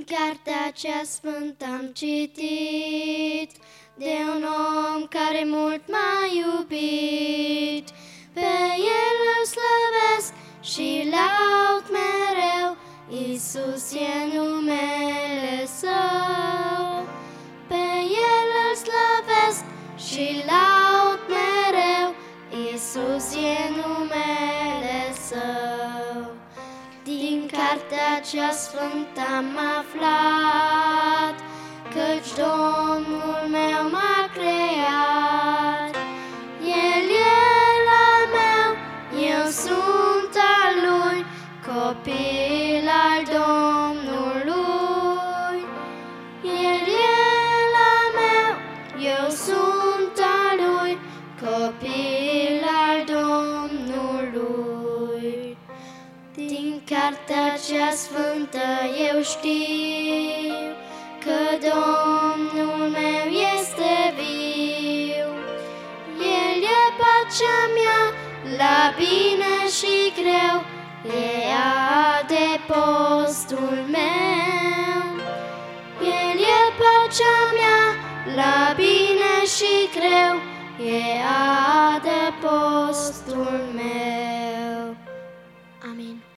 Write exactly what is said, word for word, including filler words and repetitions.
Din cartea cea sfântă am citit de un om care mult m-a iubit. Pe El îl slăvesc și laud mereu, Iisus e numele Său. Pe El îl slăvesc și laud mereu, Iisus e numele Său. Din cartea cea sfântă am aflat, căci Domnul meu m-a creat. El e al meu, eu sunt al Lui, copil al Domnului. El e al meu, eu sunt al Lui, copil al Domnului. Din cartea cea sfântă eu știu că Domnul meu este viu. El e pacea mea la bine și greu, e adăpostul meu. El e pacea mea la bine și greu, e adăpostul meu.